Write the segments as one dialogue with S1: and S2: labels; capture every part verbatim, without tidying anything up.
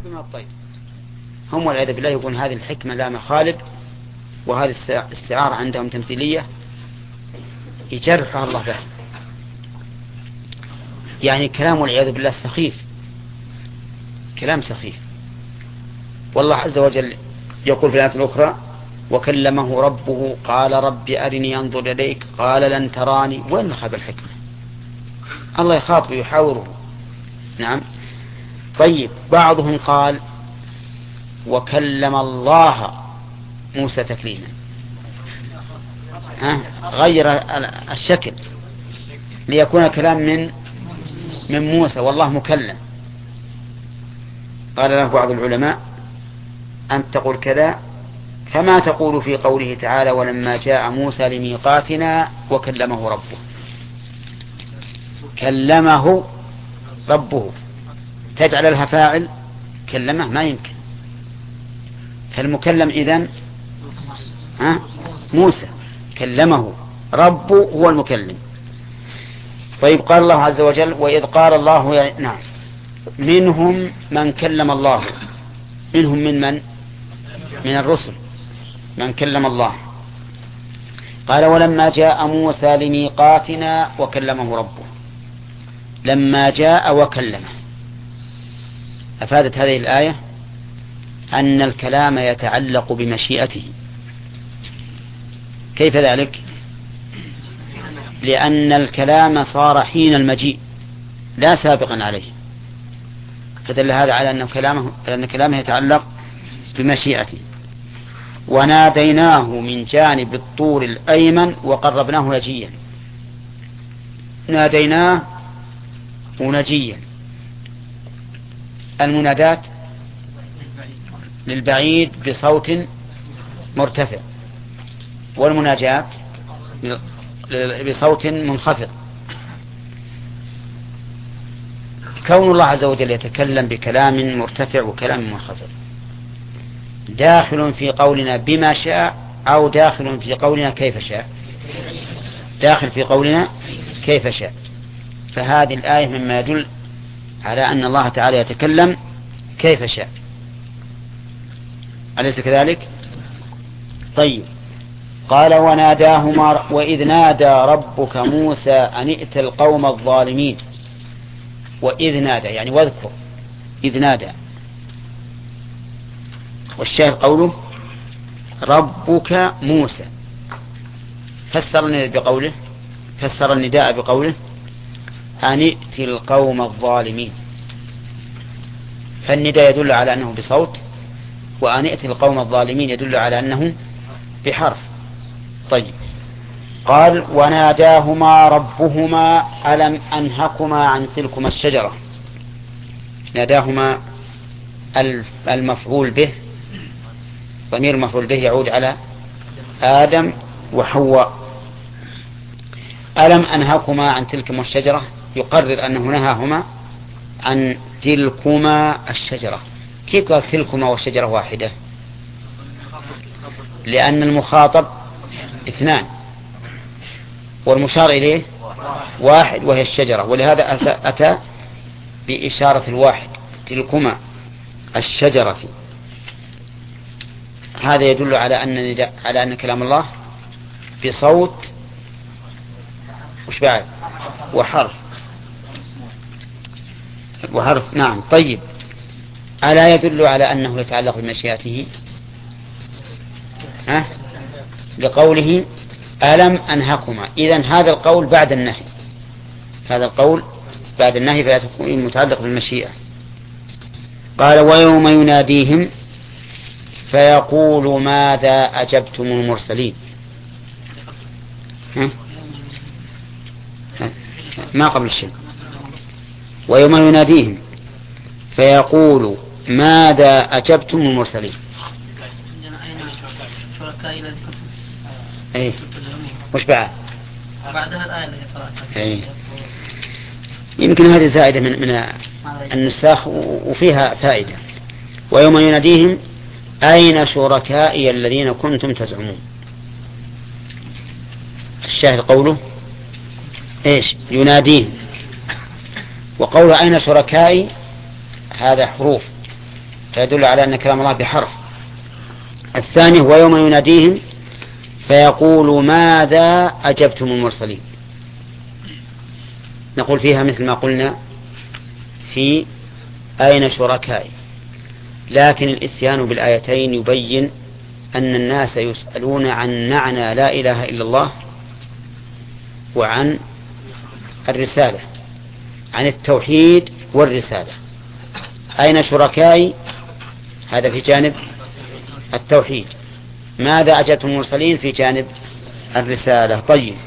S1: من الطير. هم والعياذ بالله يقول هذه الحكمة لا مخالب، وهذه السعارة عندهم تمثيلية يجرحها الله به. يعني كلام والعياذ بالله سخيف، كلام سخيف. والله عز وجل يقول في الآية الأخرى وكلمه ربه قال رب أرني أنظر إليك قال لن تراني. وين أخذ الحكمة؟ الله يخاطب يحاوره. نعم. طيب بعضهم قال وكلم الله موسى تكليما، ها غير الشكل ليكون كلام من من موسى والله مكلم. قال له بعض العلماء أن تقول كذا كما تقول في قوله تعالى ولما جاء موسى لميقاتنا وكلمه ربه. كلمه ربه تجعل لها فاعل كلمه ما يمكن. فالمكلم إذن ها موسى، كلمه ربه هو المكلم. طيب قال الله عز وجل وإذ قال الله يعني نعم منهم من كلم الله. منهم من من من الرسل من كلم الله. قال ولما جاء موسى لميقاتنا وكلمه ربه. لما جاء وكلمه أفادت هذه الآية أن الكلام يتعلق بمشيئته. كيف ذلك؟ لأن الكلام صار حين المجيء لا سابقا عليه، فدل هذا على أن كلامه, أن كلامه يتعلق بمشيئته. وناديناه من جانب الطور الأيمن وقربناه نجيا. ناديناه ونجيا. المنادات للبعيد بصوت مرتفع، والمناجات بصوت منخفض. كون الله عز وجل يتكلم بكلام مرتفع وكلام منخفض داخل في قولنا بما شاء أو داخل في قولنا كيف شاء؟ داخل في قولنا كيف شاء. فهذه الآية مما يدل على أن الله تعالى يتكلم كيف شاء، أليس كذلك؟ طيب قال وناداهما وإذ نادى ربك موسى أن ائت القوم الظالمين. وإذ نادى يعني واذكر إذ نادى. والشاهد قوله ربك موسى. فسر بقوله فسر النداء بقوله أن ائت القوم الظالمين. فالنداء يدل على أنه بصوت، وأن ائت القوم الظالمين يدل على أنه بحرف. طيب قال وناداهما ربهما ألم أنهكما عن تلكما الشجرة. ناداهما المفعول به ضمير المفعول به يعود على آدم وحواء. ألم أنهكما عن تلكما الشجرة يقرر أنه نهاهما عن تلكما الشجرة. كيف قال تلكما والشجرة واحدة؟ لأن المخاطب اثنان والمشار إليه واحد وهي الشجرة، ولهذا أتى بإشارة الواحد تلكما الشجرة. هذا يدل على أن على أن كلام الله بصوت وش بعد وحرف وحرف. نعم. طيب ألا يدل على أنه يتعلق بمشيئته؟ ها لقوله ألم أنهكما. إذن هذا القول بعد النهي، هذا القول بعد النهي فيكون متعلق بالمشيئة. قال ويوم يناديهم فيقول ماذا أجبتم المرسلين. ها؟ ما قبل الشيء. ويوم يناديهم فيقول ماذا أجبتم المرسلين. ايه وش بعد
S2: بعدها الآية اللي قرأتها.
S1: ايه يمكن هذه زائدة من من النساخ وفيها فائدة. ويوم يناديهم أين شركائي الذين كنتم تزعمون. الشاهد قوله ايش يناديهم، وقول أين شركائي هذا حروف فيدل على أن كلام الله بحرف. الثاني هو يوم يناديهم فيقول ماذا أجبتم المرسلين. نقول فيها مثل ما قلنا في أين شركائي، لكن الإتيان بالآيتين يبين أن الناس يسألون عن معنى لا إله إلا الله وعن الرسالة، عن التوحيد والرسالة. أين شركائي هذا في جانب التوحيد، ماذا أجبتم المرسلين في جانب الرسالة. طيب،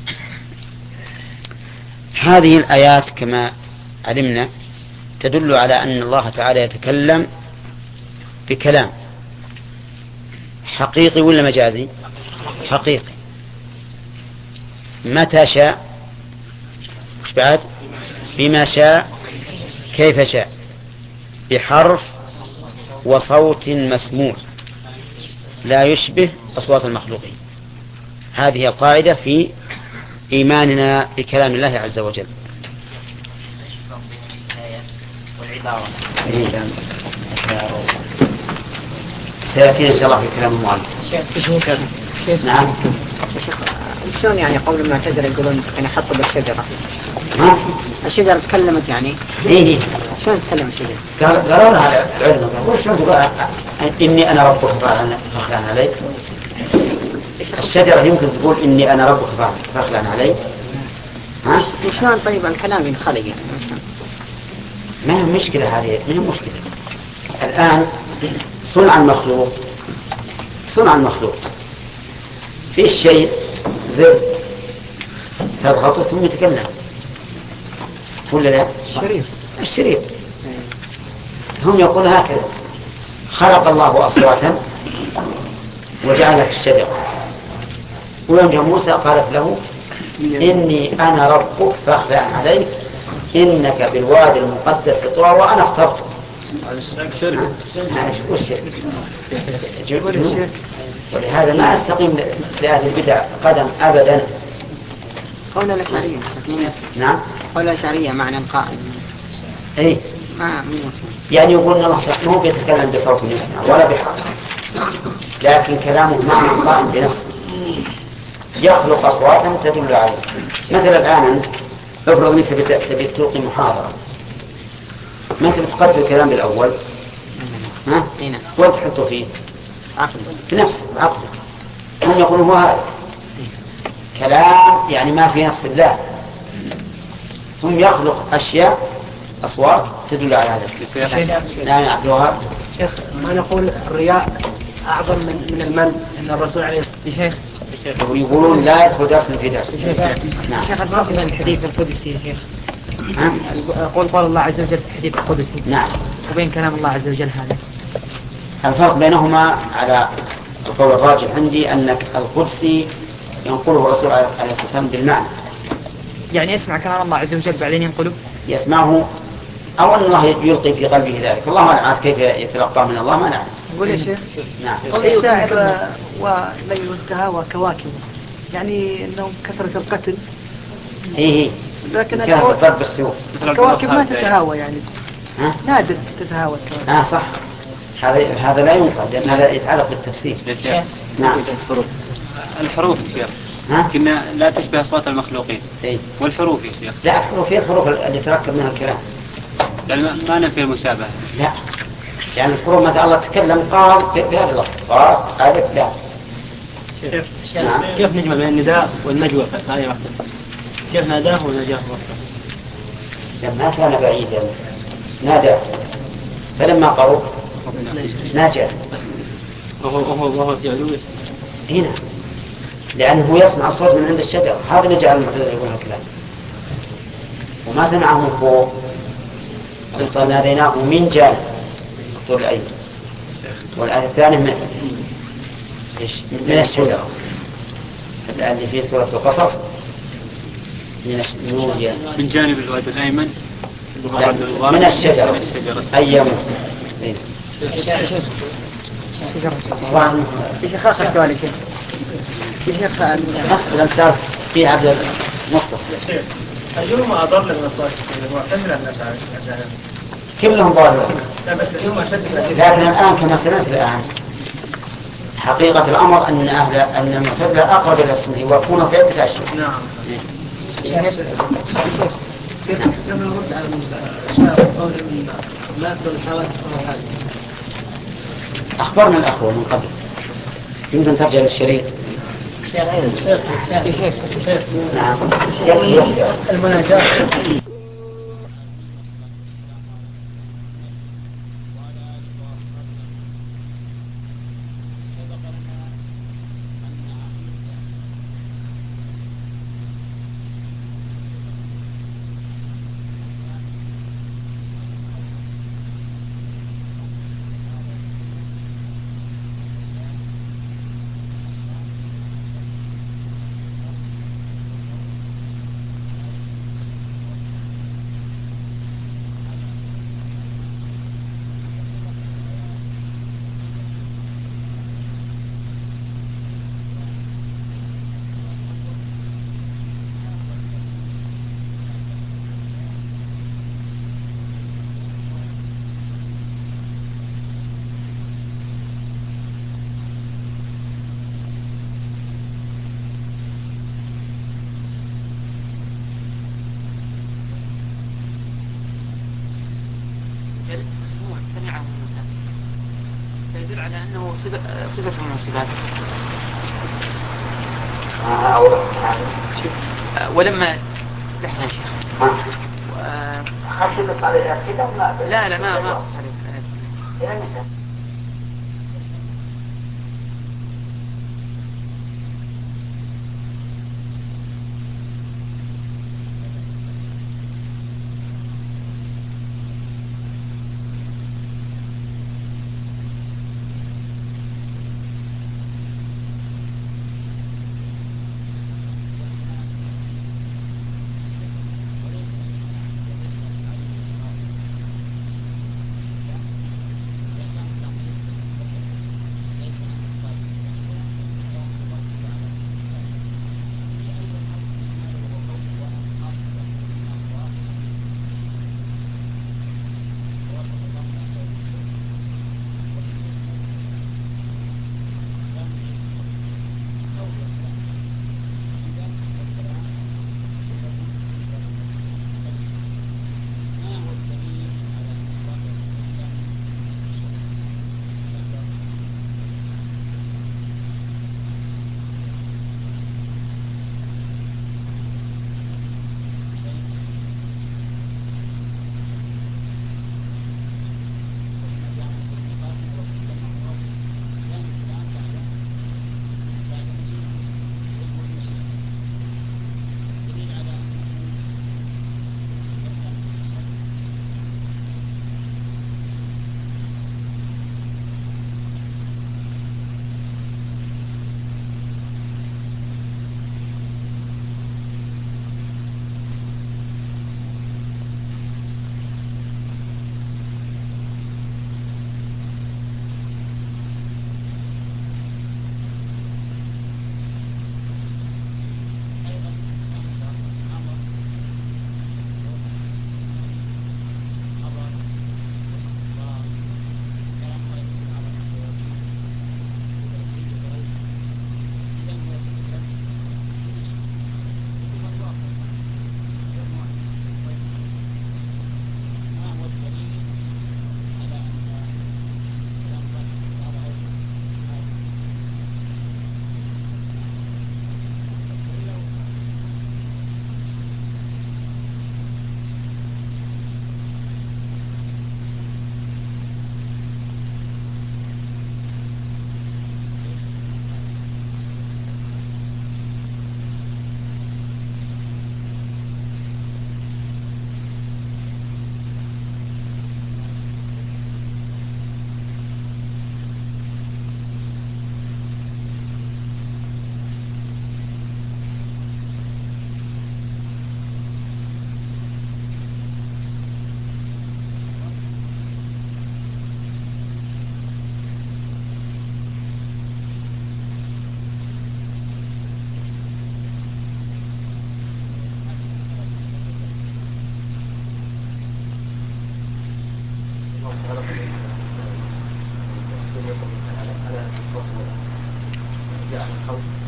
S1: هذه الآيات كما علمنا تدل على أن الله تعالى يتكلم بكلام حقيقي ولا مجازي؟ حقيقي. متى شاء، مش بعد، بما شاء كيف شاء، بحرف وصوت مسموع لا يشبه أصوات المخلوقين. هذه القاعدة في إيماننا بكلام الله عز وجل. سيأتي إن شاء الله في كلام المؤلف. نعم.
S3: شلون يعني قول المعتزلة يقولون يعني حطوا بالشجرة؟
S1: ها؟
S3: الشجرة تكلمت يعني؟
S1: إيه.
S3: شلون تكلم الشجرة؟
S1: قالوا لها العلم شلون تقول إني أنا ربك فاخلعن علي؟ الشجرة يمكن تقول إني أنا ربك فاخلعن علي؟ ها؟
S3: شلون طيب الكلام ينخلق يعني؟
S1: ما هي مشكلة هذه، ما هي مشكلة. الآن صنع المخلوق، صنع المخلوق في الشيء زر تضغطه ثم يتكلم ولا لا؟
S3: الشريط
S1: الشريط هم يقول هكذا خلق الله أصواتا وجعلها في الشجرة، ويوم جاء موسى قالت له إني أنا ربك فاخلع عليك إنك بالوادي المقدس طوى وأنا اخترتك. ولهذا ما أستقيم لأهل البدع قدم أبدا.
S3: قولنا الأشعرية.
S1: نعم.
S3: قولنا الأشعرية معنى القائل.
S1: إيه.
S3: ما
S1: يعني يقول إن الله مو بيتكلم بصوت يسمع ولا بحرف، لكن كلامه معنى قائم بنفسه يخلق أصواتا تدل عليه. مثلا الآن افرض انك تبي تلقي محاضرة، ما انت بتقدر الكلام بالأول، ها؟ وين تحطه فيه؟
S3: عقل.
S1: في نفس عقل. هم يقولون هو هذا كلام يعني ما في نفس الله، هم يخلق أشياء أصوات تدل على هذا. نعم يا عبد الوهاب.
S3: شيخ ما نقول الرياء أعظم من من المن إن الرسول عليه الصلاة والسلام
S1: يقولون لا يدخل درس في درس.
S3: نعم. شيخ الفرق بين الحديث القدسي يا شيخ. قول قول الله عز وجل في الحديث القدسي.
S1: نعم.
S3: وبين كلام الله عز وجل هذا.
S1: الفرق بينهما على القول الراجح عندي أن القدسي ينقله الرسول عليه الصلاة والسلام بالمعنى.
S3: يعني يسمع كلام الله عز وجل بعدين ينقله.
S1: يسمعه أو أن الله يلقي في قلبه ذلك، الله ما نعرف كيف يتلقى من الله، ما نعرف.
S3: قول يا شيخ.
S1: نعم.
S3: قول الشاعر وليل التهاوى كواكب، يعني أنه كثرة القتل.
S1: إيه.
S3: لكن
S1: كثرة ضرب بالسيوف.
S3: الكواكب ما تتهاوى يعني.
S1: ها؟
S3: نادر تتهاوى الكواكب.
S1: آه صح. هذا هذا لا ينقل لأن هذا يتعلق بالتفسير. نعم.
S2: الحروف يا شيخ.
S1: ها؟
S2: كنا لا تشبه أصوات المخلوقين.
S1: إيه.
S2: والحروف يا شيخ.
S1: لا الحروف هي الحروف اللي تركب منها الكلام.
S2: يعني ما نفي المشابهة.
S1: لا. يعني الحروف مثلا الله تكلم قال بهذا اللفظ قال ألف لا.
S2: كيف نعم. كيف نجمع بين النداء والنجوى في هذه واحدة؟ كيف ناداه ونجاه وحده؟
S1: لما كان بعيدا نادى فلما قرب ناجى.
S2: وهو وهو وهو في علو
S1: هنا لأنه يسمع الصوت من عند الشجر، هذا اللي جعل المعتزلة يقول هالكلام. وما سمعه من فوق فناديناه من جانب طول الأيد. والآية الثانية من من الشجرة اللي في سورة القصص من
S2: من جانب الواد الأيمن
S1: من الشجرة أي موسى. طبعا
S3: في خاصة سؤالي شيخ. في شيخ
S1: خاصة الأمثال في عبد المصطفى.
S2: أجل ما أضر للنصارى المعتزلة الناس على
S1: كلهم ضالون. لكن الآن كما سمعت الآن حقيقة الأمر أن أهل أن المعتزلة أقرب إلى السنة يوافقون في عدة أشياء.
S2: نعم.
S3: كما نرد على الشاعر قول لا يقبل الحوادث ولا حاجة.
S1: أخبرنا الأخوة من قبل، يمكن ترجع للشريط.
S3: شيخ شيخ شيخ شيخ
S1: نعم.
S3: المناجاة.
S4: سمعه موسى فيدل على أنه صفة من الصفات. ولما لحظة يا شيخ لا لا ما ما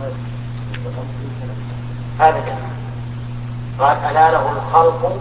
S1: أبدا. قال ألا له الخلق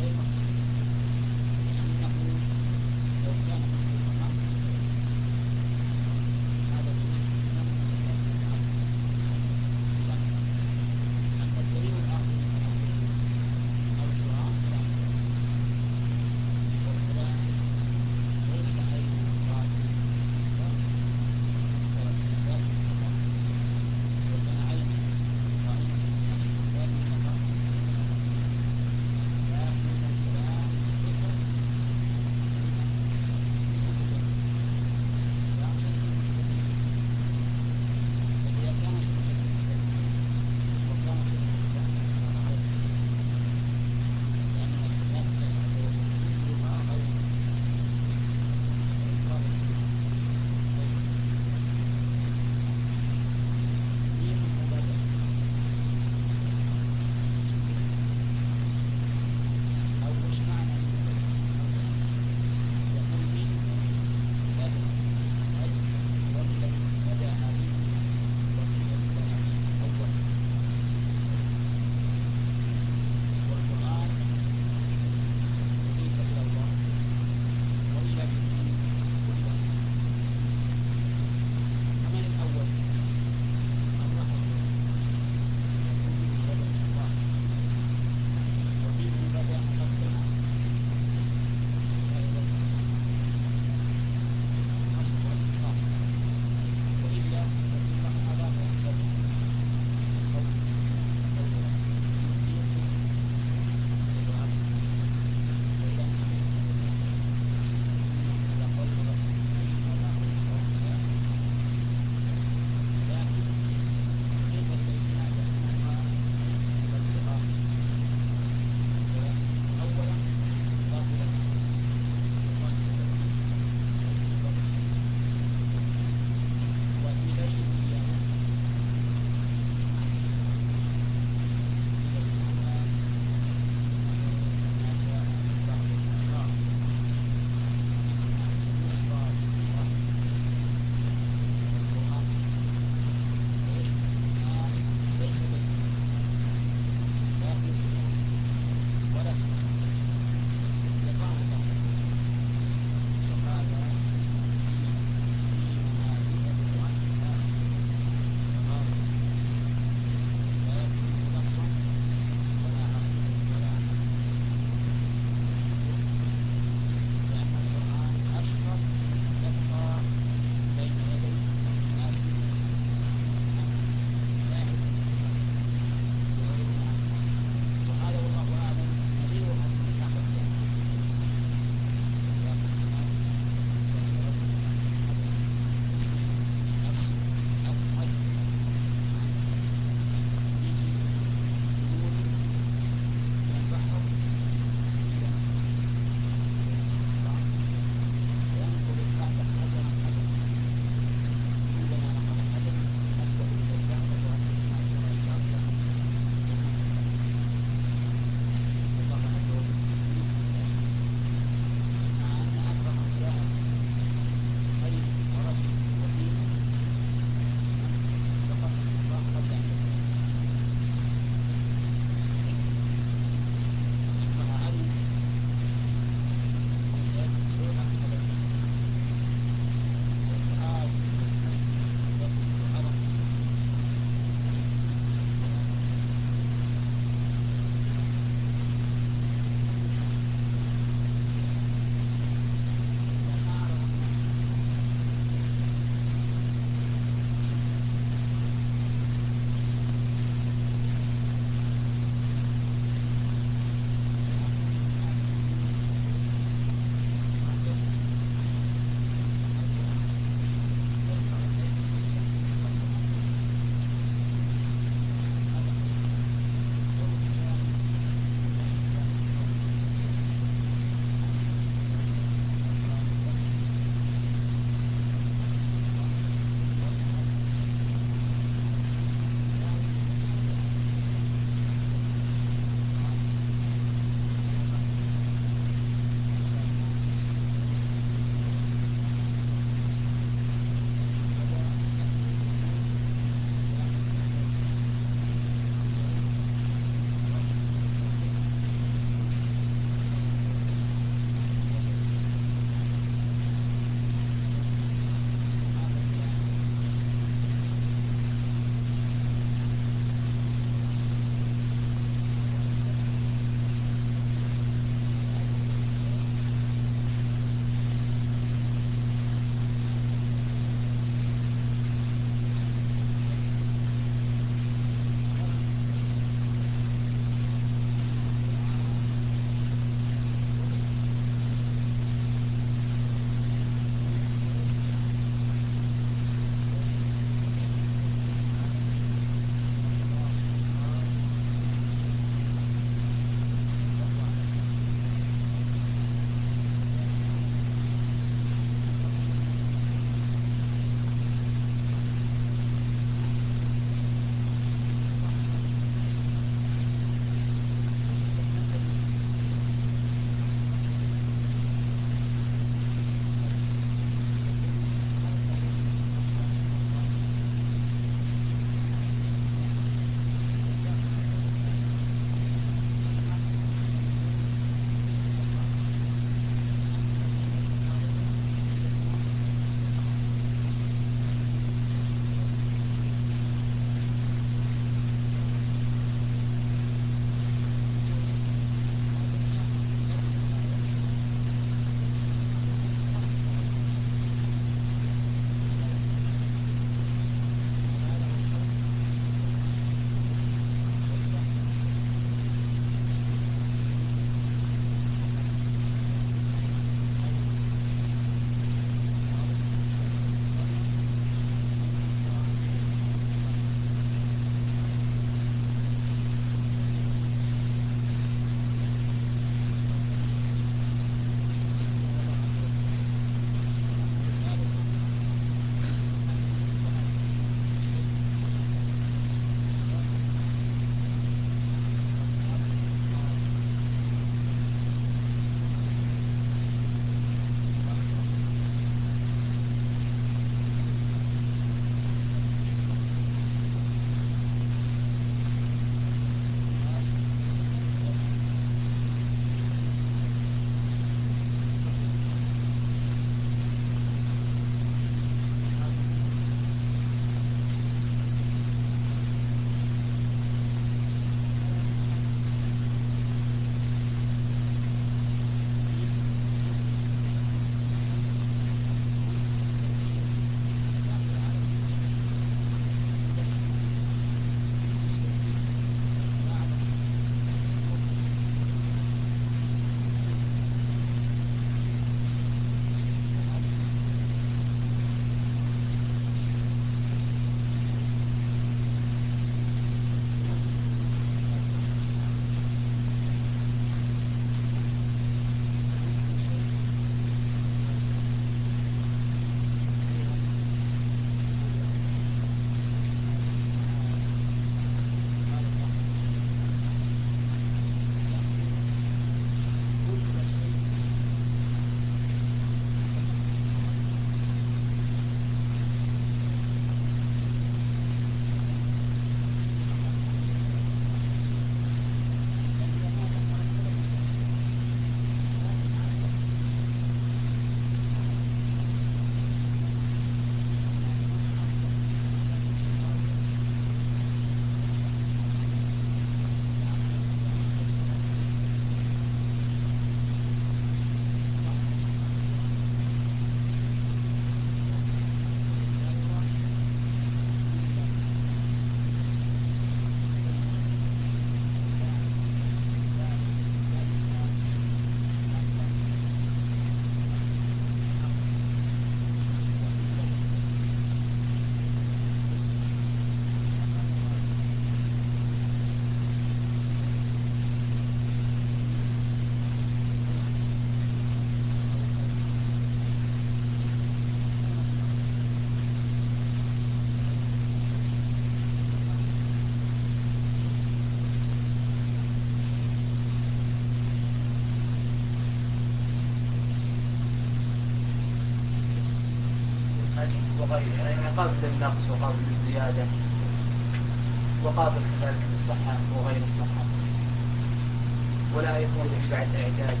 S2: وغيره، يعني قابل للنقص وقابل للزيادة وقابل كذلك للصحة وغير الصحة، ولا يكون بعد إعجاز.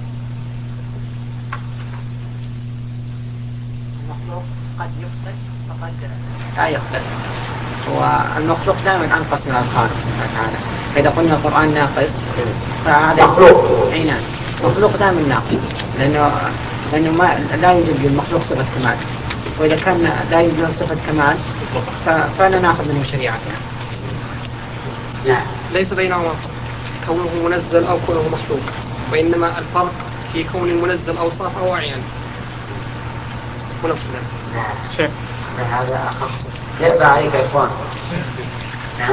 S3: المخلوق قد يفقد فقد لا يفقد. والمخلوق دائما أنقص من الخالق سبحانه وتعالى. فإذا قلنا القرآن ناقص فهذا
S1: مخلوق.
S3: أي نعم، مخلوق دائما ناقص، لأنه لأنه ما لا يوجد للمخلوق صفة كمال، وإذا كان لا يوجد له صفة كمال فلا نأخذ منه شريعتنا.
S1: نعم.
S5: ليس بينهما كونه منزل أو كونه مخلوق، وإنما الفرق في كون المنزل أوصاف أو أعيان. ونفسنا.
S1: نعم. هذا أخف. يرضى عليك يا إخوان. نعم.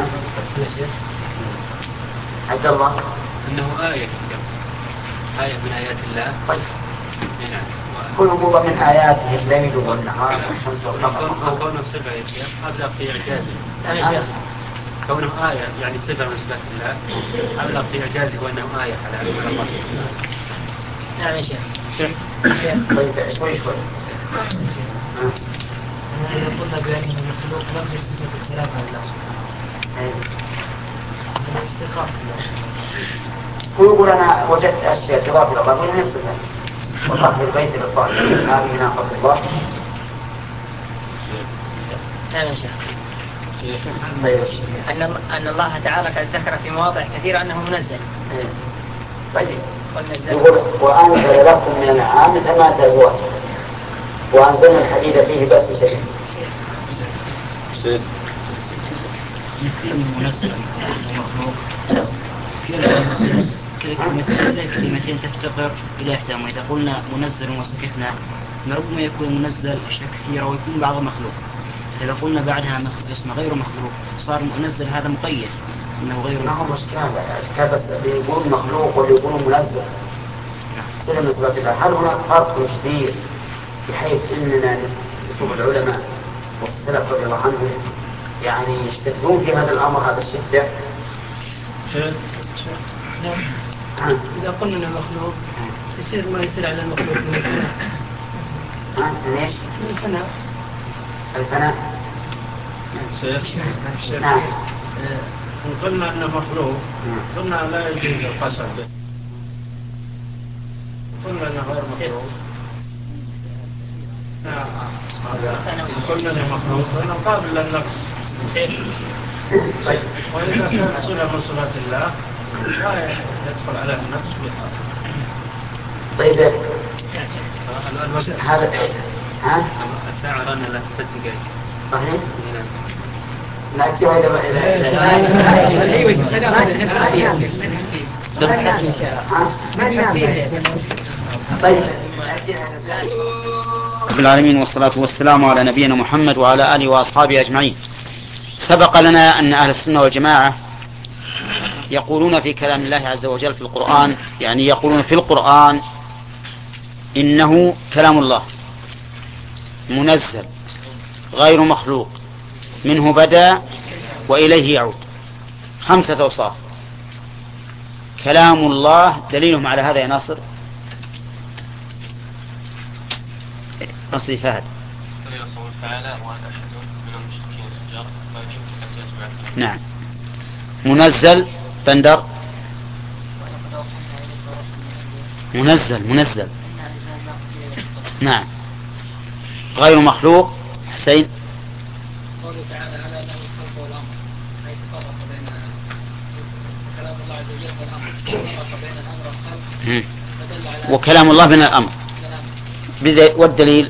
S1: عبد الله.
S2: إنه آية آية من آيات الله.
S1: طيب.
S2: نعم.
S1: كل موضع من آياته الليل والنهار والشمس والقمر.
S2: كونه صفة يا شيخ أبلغ في إعجازه. كونه آية يعني صفة من صفات الله أبلغ في إعجازه وأنه آية على علم الله.
S3: نعم يا شيخ.
S2: شيخ.
S1: طيب شوي شوي.
S2: إذا قلنا بأن المخلوق نفس صفة الخلاف عن الله سبحانه. الاستقامة.
S1: هو يقول أنا وجدت أشياء تضاف إلى الله ولا نفس ذلك. وطهر البيت للطاهر هذه ناقة الله.
S3: نعم يا شيخ. أن أن الله تعالى قد ذكر في مواضع كثيرة أنه منزل.
S1: طيب. يقول وأنزل لكم من الأنعام ثمانية أزواج وأنزلنا الحديد فيه بأس شديد.
S2: منزل مخلوق. كلمتين تفتقر إلى إحداهما. إذا قلنا منزل وسكتنا ربما يكون منزل أشياء كثيرة ويكون بعض مخلوق. إذا قلنا بعدها اسم غير مخلوق صار منزل هذا مقيد إنه غير
S1: مخلوق. ما هو مشكلة بس بيقول مخلوق ويقول منزل. سلم نسبة الله. هل هناك فرق كبير بحيث إننا نشوف العلماء والسلف رضي الله عنهم يعني يشتدون في هذا الأمر هذا الشدة؟
S5: نعم. إذا قلنا إنه مخلوق يصير ما يصير على المخلوق من الفناء.
S1: ها ليش؟
S5: من الفناء.
S1: الفناء.
S2: شيخ.
S1: نعم.
S2: إن قلنا إنه مخلوق قلنا لا يجوز القصر به. قلنا إنه غير مخلوق. نعم. قلنا إنه مخلوق وإنه قابل للنقص.
S1: طيب.
S2: وإذا كان صلة من صفات الله لا يدخل على النفس بها.
S1: طيب هذا ها؟
S2: الساعة رانا لا تصدق.
S1: صحيح؟ لا تجوا إذا إذا طيب. رب العالمين والصلاة والسلام على نبينا محمد وعلى آله وأصحابه أجمعين. سبق لنا أن أهل السنة والجماعة يقولون في كلام الله عز وجل في القرآن يعني يقولون في القرآن إنه كلام الله منزل غير مخلوق منه بدأ وإليه يعود. خمسة أوصاف. كلام الله دليلهم على هذا يا ناصر. نصري فهد. نعم. منزل بندر. منزل منزل. نعم. غير مخلوق. حسين.
S5: قوله تعالى على له الخلق والأمر حيث فرق بين كلام الله عز وجل والأمر فرق بين الأمر والخلق فدل على
S1: وكلام الله من الأمر. والدليل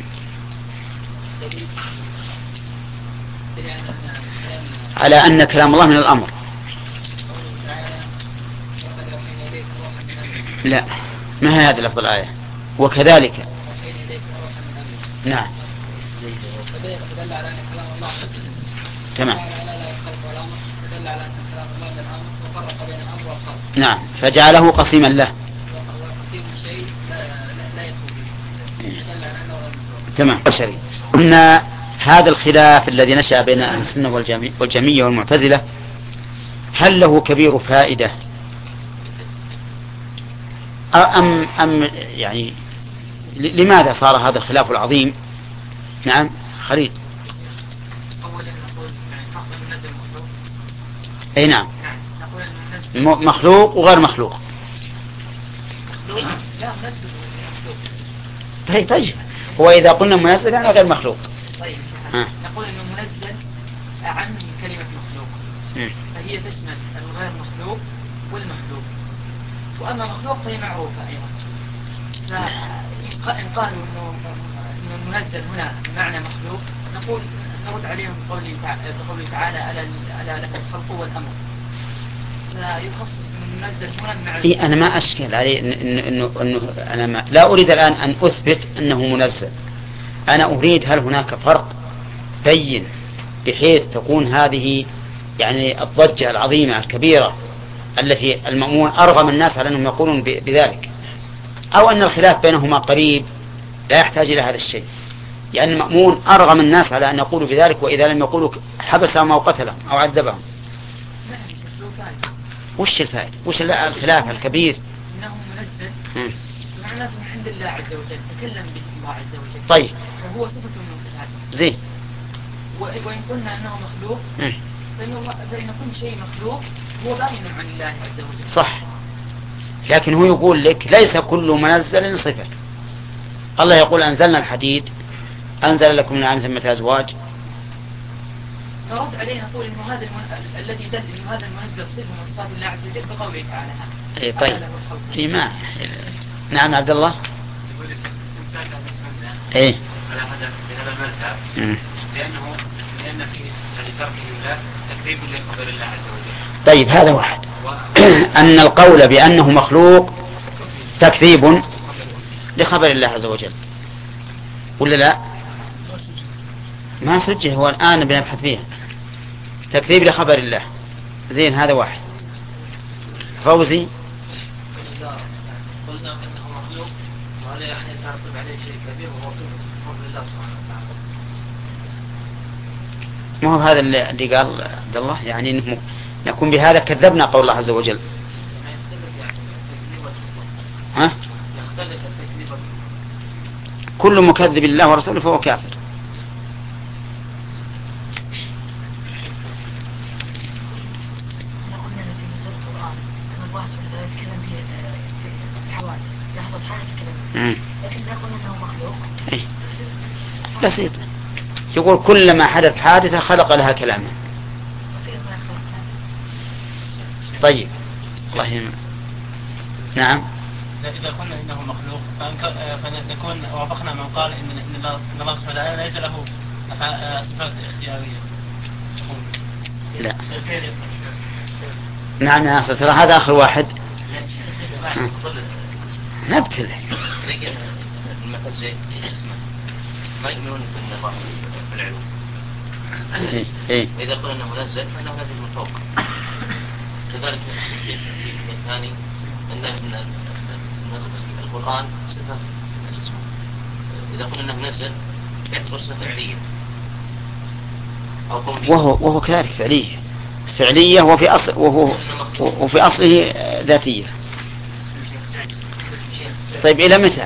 S1: على أن كلام الله من الأمر. لا ما هي هذه لفظ الآية. وكذلك نعم
S5: فدل على أن كلام الله
S1: تمام
S5: فدل على أن كلام الله من الأمر وفرق بين الأمر والخلق.
S1: نعم فجعله قسيما له.
S5: وقسيم الشيء لا يدخل فيه فدل على أنه غير
S1: تمام. شريف. قلنا هذا الخلاف الذي نشأ بين أهل السنة والجميع والمعتزلة هل له كبير فائدة أم أم يعني لماذا صار هذا الخلاف العظيم؟ نعم خليل. أي نعم،
S5: نقول إنه منزل.
S1: م- مخلوق وغير مخلوق.
S5: لا منزل مخلوق.
S1: طيب طيب هو إذا قلنا منزل يعني غير مخلوق.
S5: طيب
S1: ها.
S5: نقول إنه منزل أعم من كلمة مخلوق،
S1: مم.
S5: فهي تشمل الغير مخلوق والمخلوق، وأما مخلوق فهي معروفة أيضا. فإن قالوا إنه إنه المنزل هنا بمعنى مخلوق، نقول نرد عليهم بقوله تعالى, بقوله تعالى ألا, ألا له الخلق والأمر، لا يخصص من المنزل هنا بمعنى.
S1: إيه أنا ما أشكل عليه إنه إنه إنه أنا ما لا أريد الآن أن أثبت أنه منزل، أنا أريد هل هناك فرق بين بحيث تكون هذه يعني الضجة العظيمة الكبيرة التي المأمون أرغم الناس على أنهم يقولون بذلك، أو أن الخلاف بينهما قريب لا يحتاج إلى هذا الشيء، يعني المأمون أرغم الناس على أن يقولوا بذلك، وإذا لم يقولوا حبسهم أو قتلهم أو عذبهم. وش الفائدة؟ وش الخلاف الكبير؟
S5: إنه منزل معناه من عند الله عز وجل، تكلم به الله عز وجل.
S1: طيب.
S5: وهو صفة من صفاته.
S1: زين.
S5: وإن قلنا أنه مخلوق فإن كل شيء مخلوق هو باين عن الله عز وجل.
S1: صح. لكن هو يقول لك ليس كل منزل صفة. الله يقول أنزلنا الحديد، أنزل لكم من الأنعام ثمة أزواج.
S5: نرد عليه نقول إنه هذا المن... الذي دل إنه هذا المنزل صفة من صفات الله عز وجل بقوله تعالى.
S1: إيه طيب. إيه ما. نعم عبد الله.
S6: يقول استمساك بالسنة.
S1: إيه.
S6: على هذا بهذا المذهب. لأنه لأن في تركه الله تكذيب لخبر الله عز وجل.
S1: طيب هذا واحد. أن القول بأنه مخلوق تكذيب لخبر الله عز وجل ولا لا؟ ما سجل، هو الآن بنبحث فيها. تكذيب لخبر الله. زين هذا واحد. فوزي.
S6: قلنا أنه مخلوق وهذا يعني يترتب عليه شيء كبير وهو فضل الله سبحانه وتعالى.
S1: ما هو هذا اللي قال عبد الله، يعني إنه نكون بهذا كذبنا قول الله عز وجل. ها؟ كل مكذب الله ورسوله فهو كافر.
S7: لكن نقول انه مخلوق.
S1: بسيط. يقول كلما حدث حادثة خلق لها كلاما. طيب الله يهمك. نعم.
S6: إذا قلنا إنه مخلوق فنكون وافقنا من قال إن الله سبحانه وتعالى ليس له صفات اختيارية.
S1: لا. نعم يا أخي ترى هذا آخر واحد. نبتله.
S6: ما يؤمنون بالنظام بالعلوم.
S1: إيه إيه.
S6: إذا قلنا أنه منزل فإنه نزل من فوق. كذلك في الثاني أن القرآن صفة. إذا قلنا أنه منزل يعتبر صفة فعلية.
S1: وهو وهو كذلك فعلية. فعلية وفي أصل وهو وفي أصله ذاتية. طيب إلى متى؟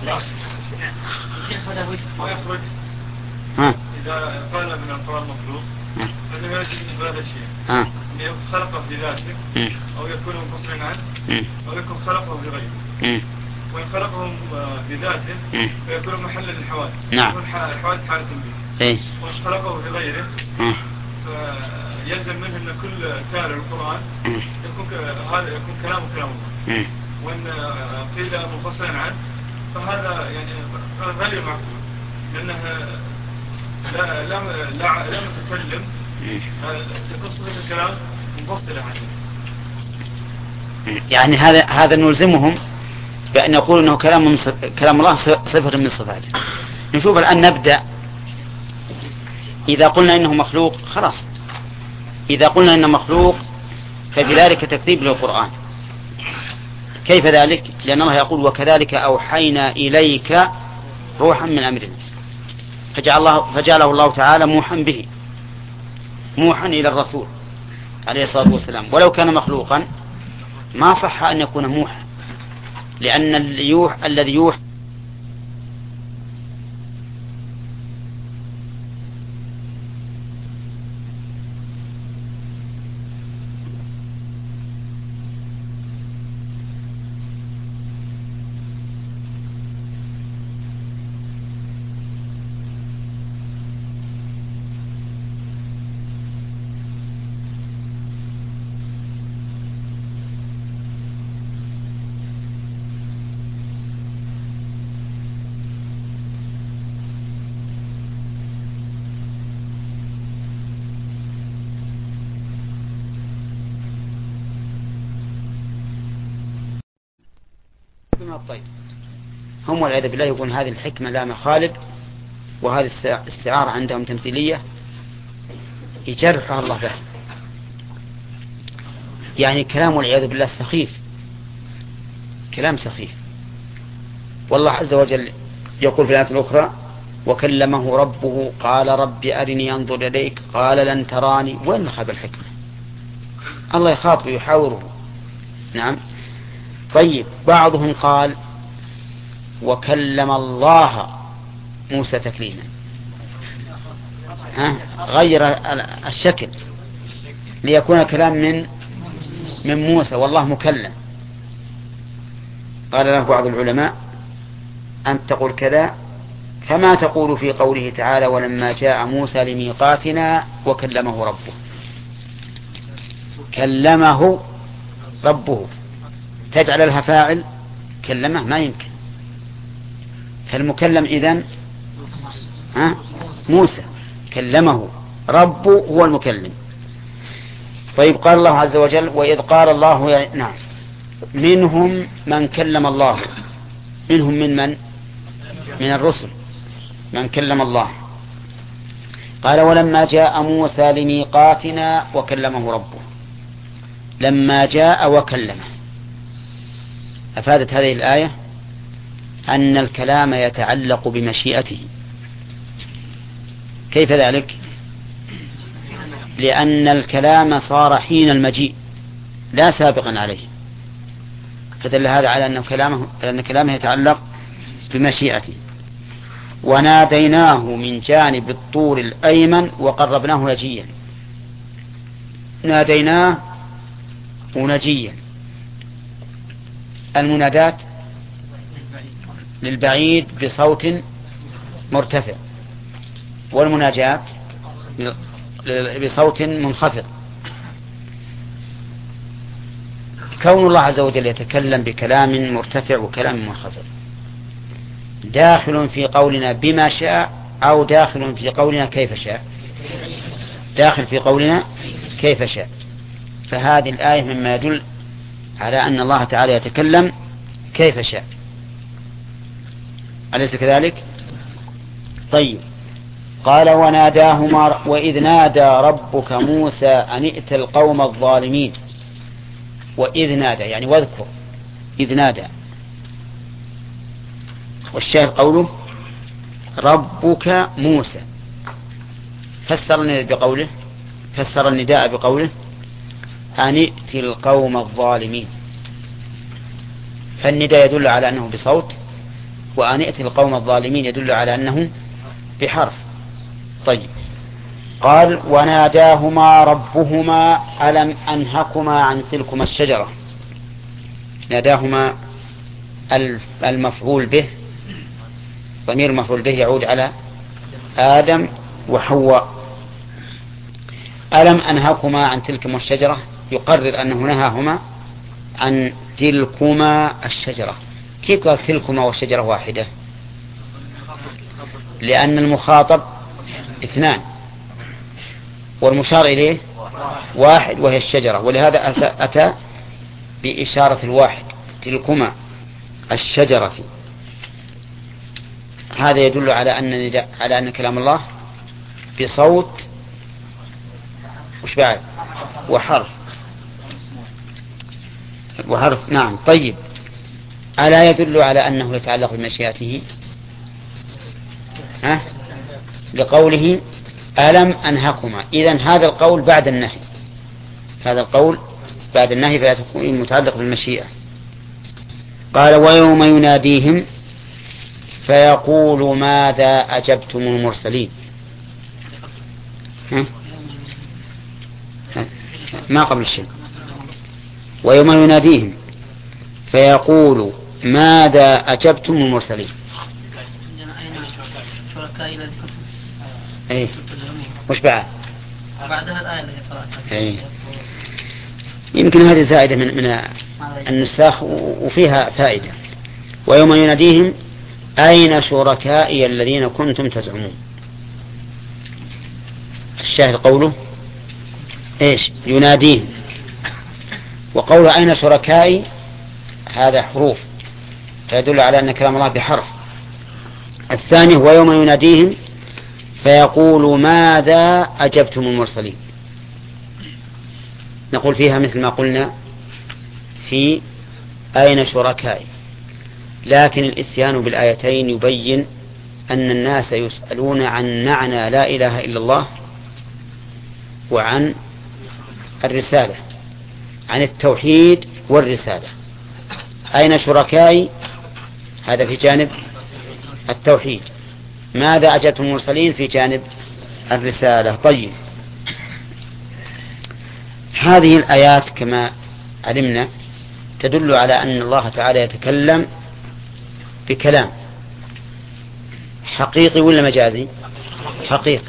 S8: ويخرج
S1: ها.
S8: إذا قال من القرآن مخلوق فإنه يجب من هذا الشيء
S1: ها.
S8: أن خلقه بذاته أو يكون منفصلا عنه أو يكون خلقه بغيره. وإن خلقه بذاته فيكون محلا للحوادث.
S1: نعم.
S8: يكون الحوادث حالة به.
S1: إيه.
S8: وإن خلقه بغيره فيلزم منه أن كل تالي القرآن يكون هذا يكون كلامه كلام الله. وإن قيل منفصلا عنه فهذا يعني غير معقول لأنها لا لا لا لا متكلم تكون صفة الكلام منفصلة عنه.
S1: يعني هذا هذا نلزمهم بأن يقول أنه كلام من كلام الله صفة من صفاته. نشوف الآن نبدأ. إذا قلنا إنه مخلوق خلاص. إذا قلنا إنه مخلوق فبذلك تكذيب للقرآن. كيف ذلك؟ لأن الله يقول وكذلك أوحينا إليك روحا من أمرنا فجعل الله فجعله الله تعالى موحا به، موحا إلى الرسول عليه الصلاة والسلام. ولو كان مخلوقا ما صح أن يكون موحا، لأن اليوح الذي يوحى الطير. هم والعياذ بالله يقول هذه الحكمة لا مخالب، وهذه الاستعارة عندهم تمثيلية يجرحها الله به. يعني كلام والعياذ بالله سخيف، كلام سخيف. والله عز وجل يقول في الآية الأخرى وكلمه ربه قال رب أرني أنظر إليك قال لن تراني. وين خاب الحكمة؟ الله يخاطب يحاوره. نعم. طيب بعضهم قال وكلم الله موسى تكليما، ها غير الشكل ليكون كلام من من موسى والله مكلم. قال له بعض العلماء أن تقول كذا كما تقول في قوله تعالى ولما جاء موسى لميقاتنا وكلمه ربه. كلمه ربه تجعل لها فاعل كلمه ما يمكن. فالمكلم إذن ها موسى، كلمه ربه هو المكلم. طيب قال الله عز وجل وإذ قال الله يعني نعم منهم من كلم الله. منهم من من من الرسل من كلم الله. قال ولما جاء موسى لميقاتنا وكلمه ربه. لما جاء وكلمه أفادت هذه الآية أن الكلام يتعلق بمشيئته. كيف ذلك؟ لأن الكلام صار حين المجيء لا سابقا عليه، فدل هذا على أن كلامه, أن كلامه يتعلق بمشيئته. وناديناه من جانب الطور الأيمن وقربناه نجيا. ناديناه ونجيا. المنادات للبعيد بصوت مرتفع، والمناجات بصوت منخفض. كون الله عز وجل يتكلم بكلام مرتفع وكلام منخفض داخل في قولنا بما شاء أو داخل في قولنا كيف شاء؟ داخل في قولنا كيف شاء. فهذه الآية مما يدل على أن الله تعالى يتكلم كيف شاء، أليس كذلك؟ طيب قال وناداهما وإذ نادى ربك موسى أن ائت القوم الظالمين. وإذ نادى يعني واذكر إذ نادى. والشاهد قوله ربك موسى. فسر النداء بقوله فسر النداء بقوله أن ائت القوم الظالمين. فالنداء يدل على أنه بصوت، وأن ائت القوم الظالمين يدل على أنه بحرف. طيب قال وناداهما ربهما ألم أنهكما عن تلكما الشجرة. ناداهما المفعول به ضمير المفعول به يعود على آدم وحواء. ألم أنهكما عن تلكما الشجرة يقرر أنه نهاهما عن تلكما الشجرة. كيف قال تلكما والشجرة واحدة؟ لأن المخاطب اثنان والمشار إليه واحد وهي الشجرة، ولهذا أتى بإشارة الواحد تلكما الشجرة. هذا يدل على أن على أن كلام الله بصوت وش بعد وحرف وحرف. نعم. طيب ألا يدل على أنه يتعلق بمشيئته؟ ها لقوله ألم أنهكما. إذن هذا القول بعد النهي، هذا القول بعد النهي فيكون متعلق بالمشيئة. قال ويوم يناديهم فيقول ماذا أجبتم المرسلين. ها؟ ما قبل الشيء. ويوم يناديهم فيقول ماذا أجبتم المرسلين. ايه مش بعد
S5: بعدها الآية التي قرأتها.
S1: ايه يمكن هذه زائدة من من النساخ وفيها فائدة. ويوم يناديهم أين شركائي الذين كنتم تزعمون. الشاهد قوله ايش يناديهم، وقول أين شركائي هذا حروف فيدل على أن كلام الله بحرف. الثاني ويوم يناديهم فيقول ماذا أجبتم المرسلين، نقول فيها مثل ما قلنا في أين شركائي، لكن الإتيان بالآيتين يبين أن الناس يسألون عن معنى لا إله إلا الله وعن الرسالة، عن التوحيد والرسالة. أين شركائي هذا في جانب التوحيد، ماذا أجبتم المرسلين في جانب الرسالة. طيب، هذه الآيات كما علمنا تدل على أن الله تعالى يتكلم بكلام حقيقي ولا مجازي؟ حقيقي.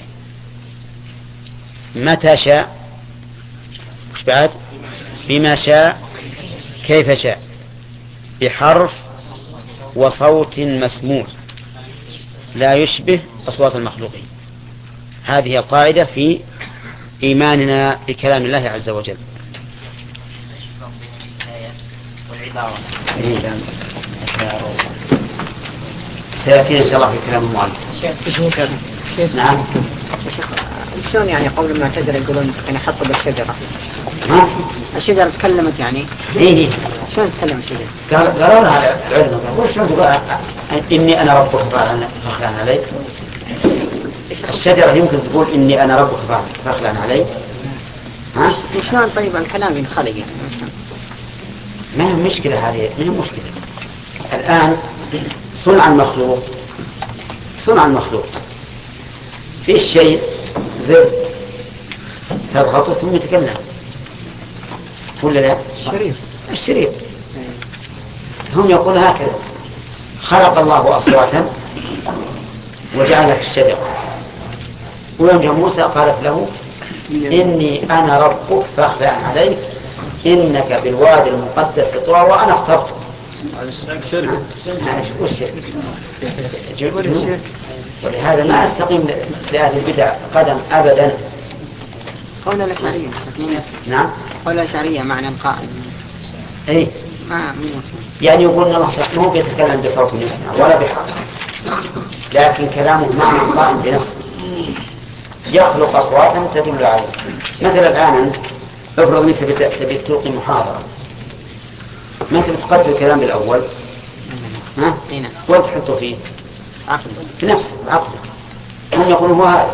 S1: متى شاء، مش بعد، بما شاء كيف شاء، بحرف وصوت مسموع لا يشبه أصوات المخلوقين. هذه القاعدة في إيماننا بكلام الله عز وجل. سيأتي إن شاء الله في كلام المؤلف. نعم.
S3: شلون يعني قول ما شجرة يقولون يعني حطوا بالشجرة؟
S1: ها؟
S3: الشجرة تكلمت يعني؟
S1: إيه.
S3: شلون تكلم الشجرة؟
S1: قال قالوا لها العلم وشلون تقول إني أنا ربك فاخلع علي؟ الشجرة يمكن تقول إني أنا ربك فاخلع علي؟ ها؟
S3: شلون طيب الكلام ينخلق يعني؟
S1: ما هي مشكلة هذه، ما هي مشكلة. الآن صنع المخلوق، صنع المخلوق في شيء زر تضغطه ثم يتكلم ولا لا؟
S3: الشريف
S1: الشريف هم يقول هكذا: خلق الله أصواتا وجعلك الشجرة. ويوم جاء موسى قالت له إني أنا ربك فاخلع عليك إنك بالوادي المقدس طوى وأنا اخترتك. ولهذا ما أستقيم لأهل البدع قدم أبدا.
S3: قول الأشعرية.
S1: نعم،
S3: قول الأشعرية معنى القائم.
S1: أي
S3: ما
S1: يعني يقول الله مو بيتكلم بصوت يسمع ولا بحرف، لكن كلامه معنى القائم بنفسه، يخلق أصواتا تدل عليه. مثلا الآن افرض أنت تبي تلقي محاضرة، ما أنت بتقدر الكلام بالأول، ها؟ وين تحطه فيه؟
S3: عقل
S1: في نفس عقل. هم يقولون هو هذا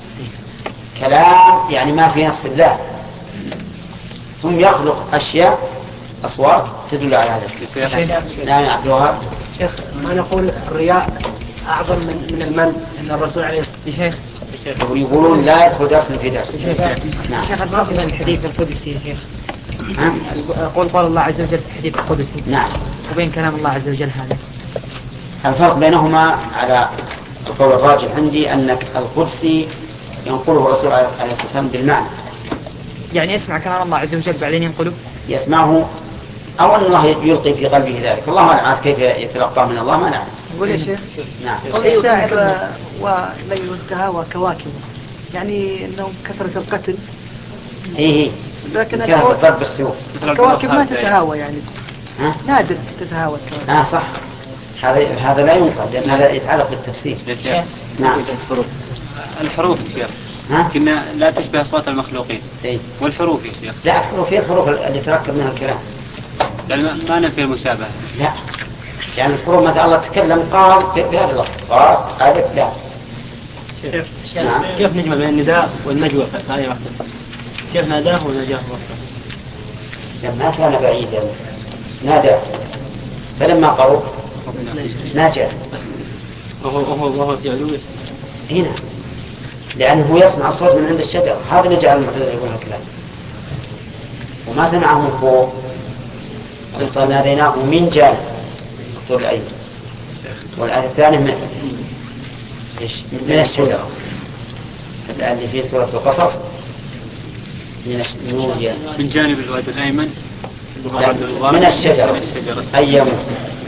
S1: كلام يعني ما في نفس الله، ثم يخلق أشياء أصوات تدل على هذا. نعم يا عبد الوهاب.
S7: شيخ، ما نقول الرياء أعظم من من المن إن الرسول عليه الصلاة والسلام
S1: يقولون لا يدخل درس في درس.
S7: نعم. شيخ الفرق بين الحديث القدسي يا شيخ، أقول قول الله عز وجل في الحديث القدسي، نعم، وبين كلام الله عز وجل هذا
S1: الفرق بينهما على القول الراجح عندي أن القدسي ينقله الرسول عليه الصلاة والسلام بالمعنى،
S7: يعني يسمع كلام الله عز وجل بعدين ينقله،
S1: يسمعه أو أن الله يلقي في قلبه ذلك. الله أعلم كيف يتلقى من الله، ما نعلم.
S7: قول يا شيخ.
S1: نعم.
S7: قول الشاعر وليل التهاوى كواكب، يعني أنه كثرة القتل.
S1: إيه.
S7: لكن
S1: الضرب بالسيوف.
S7: الكواكب ما تتهاوى يعني.
S1: ها؟
S7: نادر تتهاوى الكواكب.
S1: آه صح. هذا هذا لا ينقل لأن هذا يتعلق بالتفسير. نعم.
S9: الحروف يا شيخ.
S1: ها؟
S9: كنا لا تشبه أصوات المخلوقين.
S1: إيه.
S9: والحروف يا شيخ.
S1: لا، الحروف هي الحروف اللي تركب منها الكلام.
S9: لأن ما نفي المشابهة.
S1: لا. يعني الحروف مثلا الله تكلم قال بهذا اللفظ قال ألف لا.
S7: كيف نعم. كيف نجمع بين النداء والنجوى في آية واحدة؟ كيف ناداه ونجاه وحده؟
S1: لما كان بعيدا نادى، فلما قرب ناجى.
S7: وهو وهو وهو في علو
S1: هنا لأنه يسمع الصوت من عند الشجر. هذا اللي جعل المعتزلة يقول الكلام، وما سمعه من فوق. فناديناه من جانب طول الأيمن. والآية الثانية من إيش؟ من الشجرة. الآية اللي في سورة القصص من النور
S9: من جانب الوادي الأيمن
S1: من الشجرة أي يوم.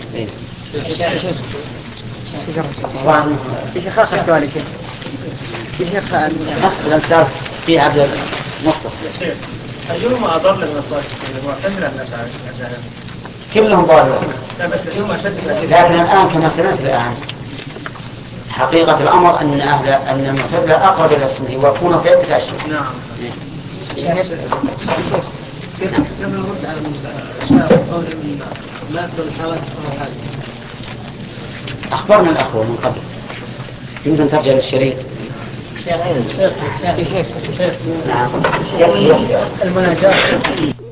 S3: إيش خاصة سؤالك؟ إيش خاصة؟
S1: نصف الأمثال في عبد المصطفى.
S8: أجل ما أضر لنا الصلاة معتملا الأشعار
S1: كلهم ضالون. لكن الآن كما سمعت الآن حقيقة الأمر أن أهل أن المعتزلة أقرب إلى السنة ويكونوا في عدة أشياء.
S3: نعم. كيف نرد على الأشياء قول لا يقبل الحوادث ولا حاجة؟
S1: أخبرنا الأخوة من قبل. يمكن ترجع للشريط.
S3: شيخ شيخ شيخ شيخ
S1: نعم.
S3: المناجاة.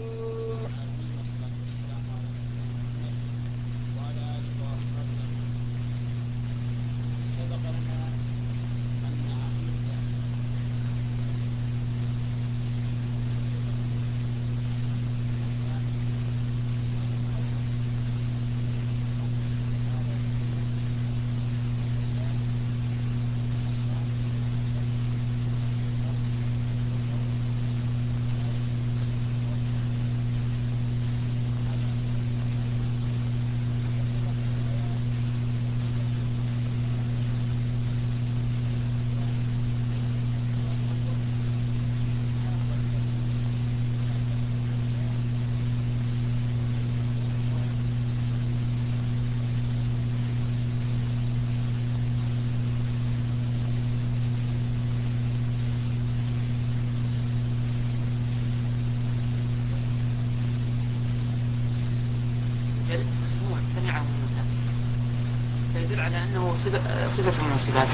S4: سمعه موسى فيدل على أنه صفة صفة من الصفات.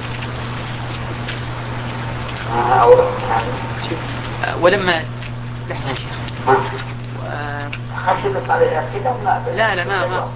S4: ولما لحظة يا شيخ
S1: خاف بس على كده
S4: لا لا ما ما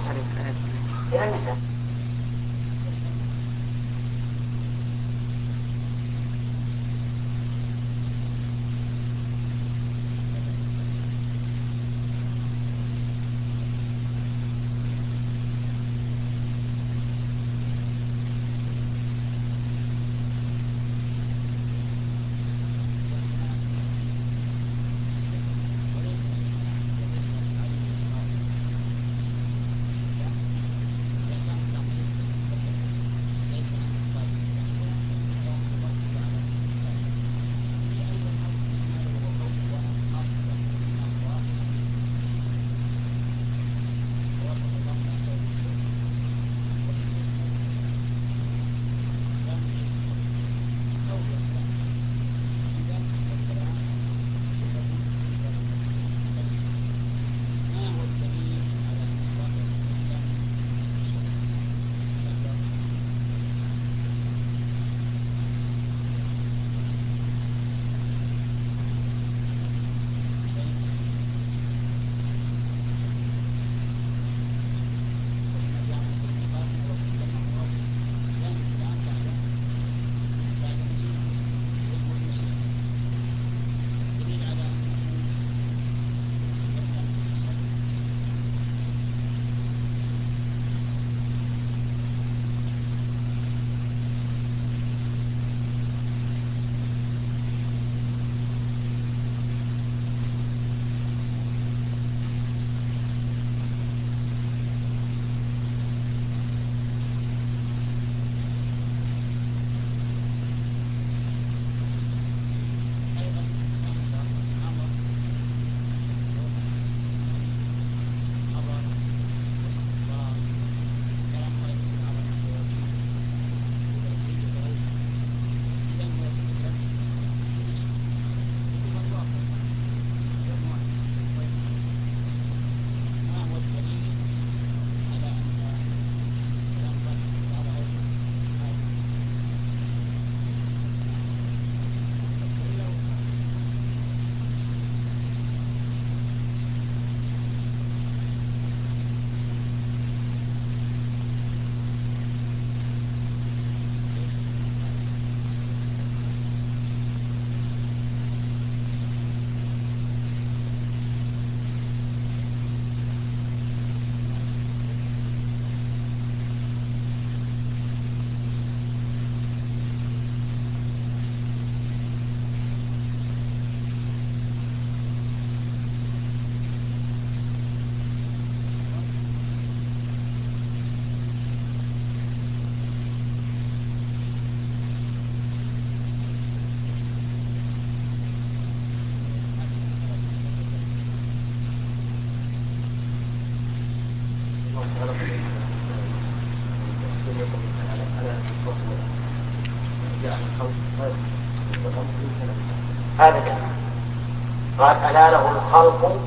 S1: هذا كلام قال ألا له الخلق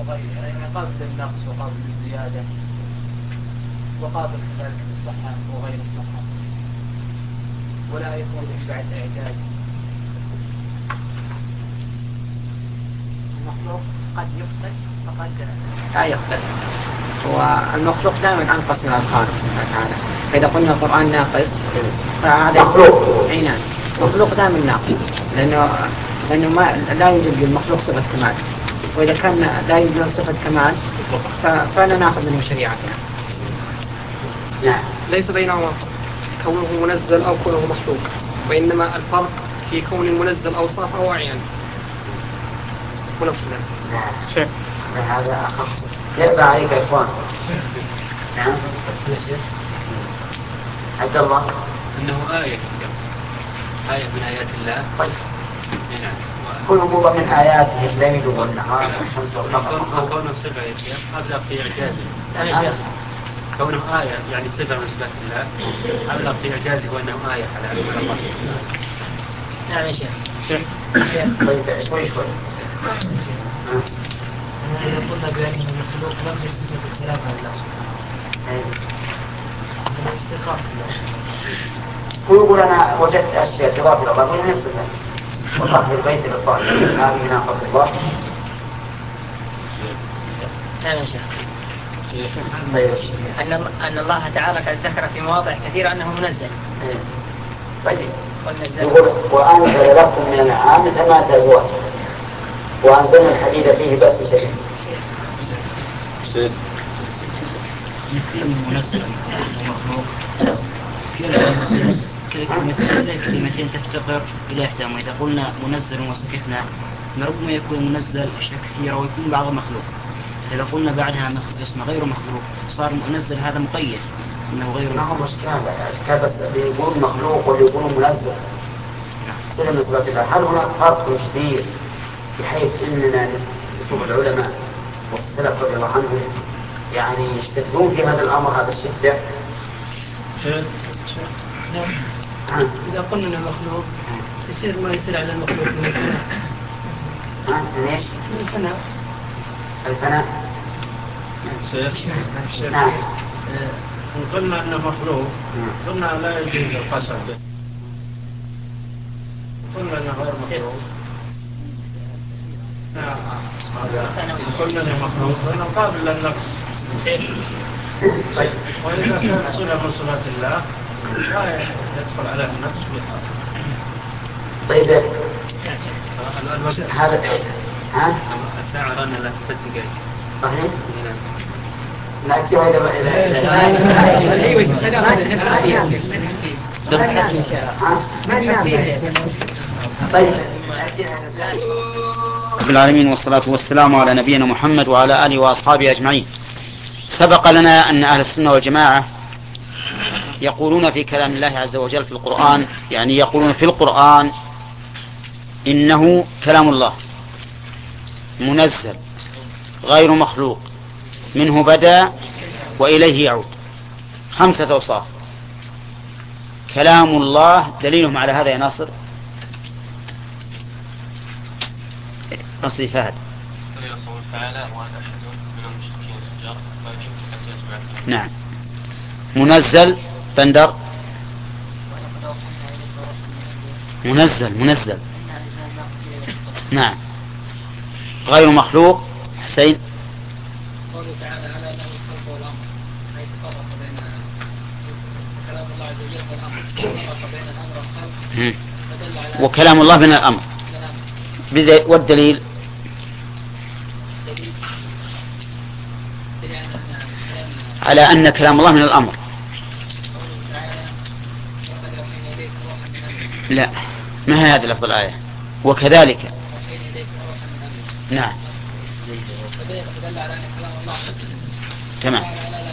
S3: يعني قابل للنقص وقابل للزيادة وقابل كذلك للصحة وغير الصحة، ولا يكون بعد إعجاز. المخلوق قد يفقد فقد لا يفقد. والمخلوق دائما أنقص من الخالق سبحانه وتعالى. فإذا قلنا القرآن ناقص فهذا مخلوق. أي نعم، مخلوق دائما ناقص، لأنه لأنه ما لا يوجد للمخلوق صفة كمال، وإذا كان لا يوجد صفة كمال فلا نأخذ منه شريعتنا.
S10: نعم. ليس بينهما كونه منزل أو كونه مخلوق، وإنما الفرق في كون المنزل أوصاف أو أعيان ونفس ذلك.
S1: نعم. هذا أخف. يرفع عليك يا إخوان. نعم. عبد الله.
S9: أنه آية آية من آيات الله.
S1: طيب.
S9: نعم.
S1: كل موضع من آياته الليل والنهار والشمس والقمر.
S9: كونه صفة يا شيخ أبلغ في إعجازه. أنا شيخ كونه آية يعني صفة من صفات الله أبلغ في إعجازه وأنه آية على علم الله.
S2: نعم يا شيخ.
S9: شيخ.
S1: طيب شوي شوي.
S2: إذا قلنا بأن المخلوق نفس صفة الكلام عن الله سبحانه وتعالى الاستقامة
S1: ويقول أنا وجدت أشياء تضاف إلى الله وهي نفس ذلك وصاحب البيت بالطاهر هذه ناقة الله.
S2: نعم يا شيخ.
S1: أن
S2: أن الله تعالى قد ذكر في مواضع كثيرة أنه منزل.
S1: طيب. يقول وأنزل لكم من الأنعام ثمانية أزواج وأنزلنا الحديد فيه بأس شيء.
S9: شيء.
S2: منزل ومخلوق. كلمتين تفتقر إلى إحداهما. إذا قلنا منزل وسكتنا ربما يكون منزل أشياء كثيرة ويكون بعض مخلوق. إذا قلنا بعدها اسمه غير مخلوق صار منزل هذا مقيد إنه غير
S1: مخلوق. ما هو مشكلة كذا بيقول مخلوق ويقول منزل. سلم نسبة الله. هل هناك فرق شديد بحيث إننا نشوف العلماء والسلف رضي الله عنهم يعني يشتدون في هذا الأمر هذا الشدة؟
S10: نعم. إذا قلنا أنه مخلوق يصير ما يصير على المخلوق من الفناء.
S1: من إيش؟
S10: من الفناء.
S1: الفناء.
S11: شيخ.
S1: نعم.
S11: إن قلنا أنه مخلوق قلنا لا يجوز القسم به. قلنا أنه غير مخلوق. نعم. قلنا أنه مخلوق فإنه قابل للنقص.
S1: طيب.
S11: وإذا كان صلة من صفات الله لا يدخل على النقص بحال.
S1: طيب. هذا ها؟
S9: الساعة رانا لا تصدق.
S1: صحيح؟ لا كيف إذا طيب. رب العالمين والصلاة والسلام على نبينا محمد وعلى آله وأصحابه أجمعين. سبق لنا أن أهل السنة والجماعة يقولون في كلام الله عز وجل في القرآن يعني يقولون في القرآن إنه كلام الله منزل غير مخلوق منه بدأ وإليه يعود. خمسة أوصاف. كلام الله دليلهم على هذا يا ناصر. نصري فهد. نعم. منزل بندر. منزل منزل. نعم. غير مخلوق حسين.
S10: قوله تعالى على له الخلق والأمر حيث فرق بين كلام الله عز وجل والأمر فرق بين الأمر والخلق فدل على
S1: وكلام الله من الأمر والدليل على أن كلام الله من الأمر. لا ما هي هذه لفظ الآية وكذلك. نعم تمام.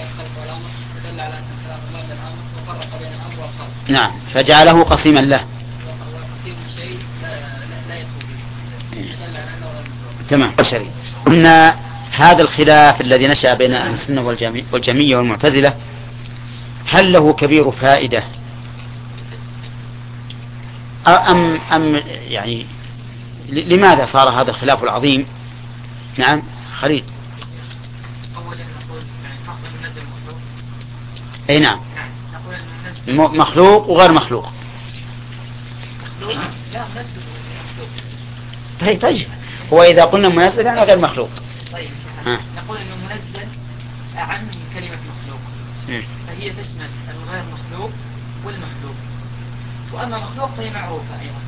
S1: نعم فجعله قسيما له. تمام. بشري. قلنا هذا الخلاف الذي نشأ بين أهل السنة والجميع والمعتزلة هل له كبير فائدة أم أم يعني لماذا صار هذا الخلاف العظيم؟ نعم خليل. اي نعم، مخلوق وغير مخلوق. طيب طيب هو إذا قلنا منزل يعني غير مخلوق.
S5: طيب
S1: ها.
S5: نقول إنه منزل عن كلمة مخلوق،
S1: م.
S5: فهي تشمل الغير مخلوق والمخلوق، وأما مخلوق فهي معروفة أيضا.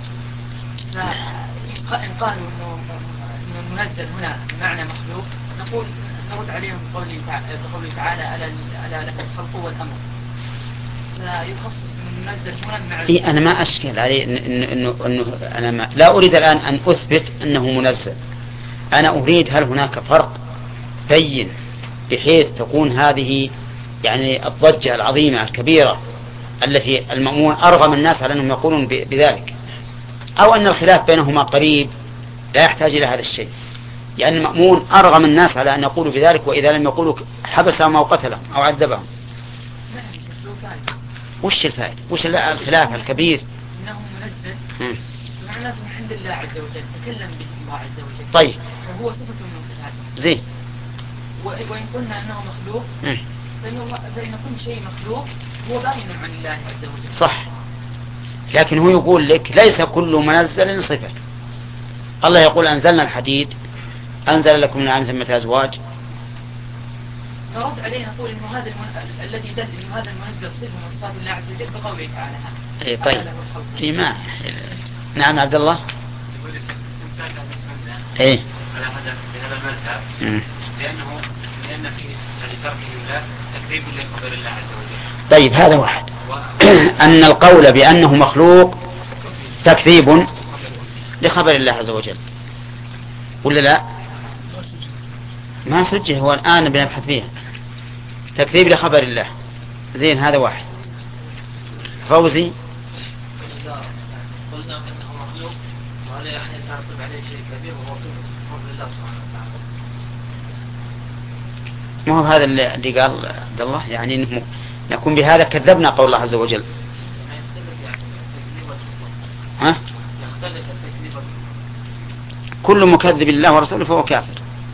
S5: فإن قالوا إنه إنه المنزل هنا بمعنى مخلوق، نقول نرد عليهم بقوله بقوله تعالى ألا ألا له الخلق والأمر. لا يخصص من المنزل هنا بمعنى.
S1: إيه أنا ما أشكل عليه إنه إنه إنه أنا ما لا أريد الآن أن أثبت أنه منزل. أنا أريد هل هناك فرق بين بحيث تكون هذه يعني الضجة العظيمة الكبيرة التي المأمون أرغم الناس على أنهم يقولون بذلك، أو أن الخلاف بينهما قريب لا يحتاج إلى هذا الشيء، لأن يعني المأمون أرغم الناس على أن يقولوا بذلك، وإذا لم يقولوا حبسهم أو قتلهم أو عذبهم. وش الفائدة؟ وش الخلاف الكبير؟
S5: إنه منزل معناته من عند الله عز وجل، تكلم به الله عز وجل.
S1: طيب.
S5: وهو صفة من صفاته.
S1: زين.
S5: وإن قلنا أنه مخلوق، فإن كل شيء مخلوق هو باين عن الله عز وجل.
S1: صح. لكن هو يقول لك ليس كل منزل صفة. الله يقول أنزلنا الحديد، أنزل لكم من الأنعام ثمة أزواج.
S5: نرد عليه نقول إنه هذا المن... الذي دل إنه هذا المنزل صفة من صفات الله عز وجل بقوله تعالى.
S1: إيه طيب. إيه ما. نعم عبد الله. إيه.
S9: على هذا بهذا المذهب لأنه لأن في يعني ترك الله تكذيب لخبر الله عز وجل.
S1: طيب هذا واحد. أن القول بأنه مخلوق تكذيب لخبر الله عز وجل ولا لا؟ ما سجه، هو الآن بنبحث فيها. تكذيب لخبر الله. زين هذا واحد. فوزي.
S6: قلنا أنه مخلوق وهذا يعني يترتب عليه شيء كبير وهو فضل الله سبحانه وتعالى.
S1: ما هو هذا اللي قال عبد الله يعني إنه نكون بهذا كذبنا قول الله عز وجل. ها؟ كل مكذب الله ورسوله فهو كافر.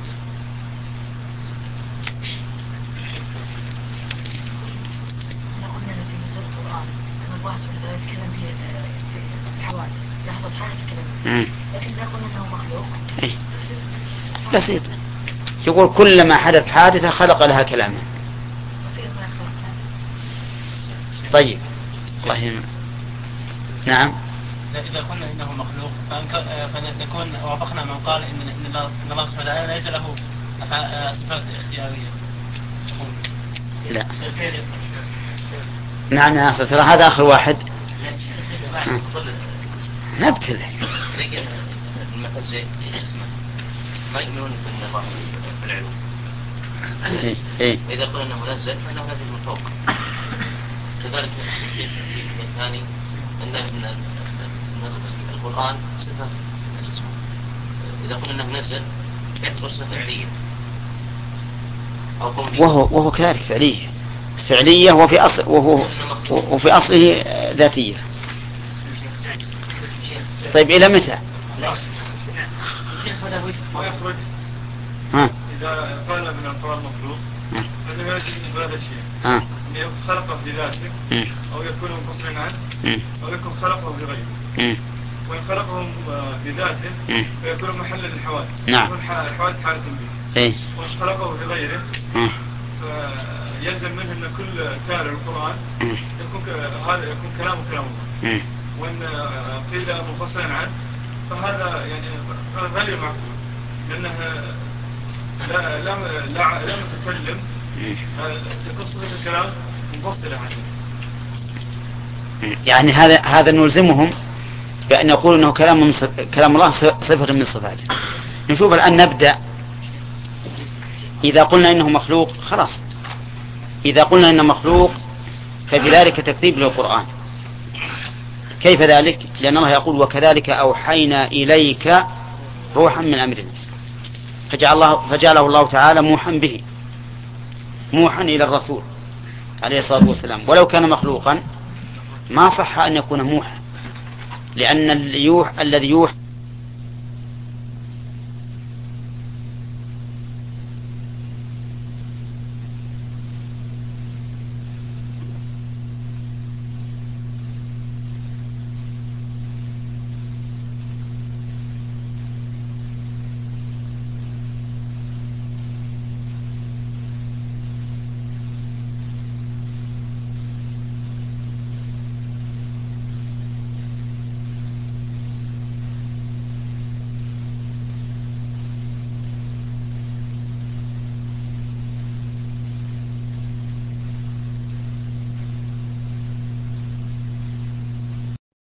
S1: بسيط. يقول كلما حدث حادثة خلق لها كلاما. طيب الله يهم. نعم.
S12: إذا قلنا إنه مخلوق فنكون وافقنا من قال إن الله سبحانه وتعالى ليس له صفات اختيارية.
S1: لا. نعم يا أخي ترى هذا آخر واحد. نبتل.
S6: ما يؤمنون بالنظام بالعلوم.
S1: إيه إيه.
S6: إذا قلنا إنه منزل فإنه نازل من فوق. كذلك الشيء الثاني أن القرآن صفة. إذا قلنا إنه منزل يعتبر صفة فعلية.
S1: وهو وهو كذلك فعلية. فعلية وفي أصل وهو وفي أصله ذاتية. طيب إلى متى؟
S8: ويخرج
S1: ها.
S8: إذا قال من القرآن مخلوق فإنه يجب من هذا الشيء
S1: ها.
S8: أن يكون خلقه في ذاته أو يكون منفصلا عنه أو يكون خلقه في غيره. وإن خلقهم في ذاته فيكون محلا للحوادث.
S1: نعم.
S8: يكون الحوادث حالة به.
S1: إيه.
S8: وإن خلقه في غيره فيلزم منه أن كل كان القرآن يكون هذا يكون كلامه كلام الله. وإن قيل منفصلا عنه فهذا يعني غير معقول لأنه لا لا لا لا متكلم تكون صفة الكلام منفصلة عنه.
S1: يعني هذا هذا نلزمهم بأن يقول إنه كلام من صف... كلام الله صفة من صفاته. نشوف الآن نبدأ. إذا قلنا إنه مخلوق خلاص. إذا قلنا إنه مخلوق فبذلك تكذيب للقرآن. كيف ذلك؟ لأن الله يقول وكذلك أوحينا إليك روحا من أمرنا فجعل الله فجعله الله تعالى موحا به، موحا إلى الرسول عليه الصلاة والسلام. ولو كان مخلوقا ما صح أن يكون موحا، لأن الذي يوحى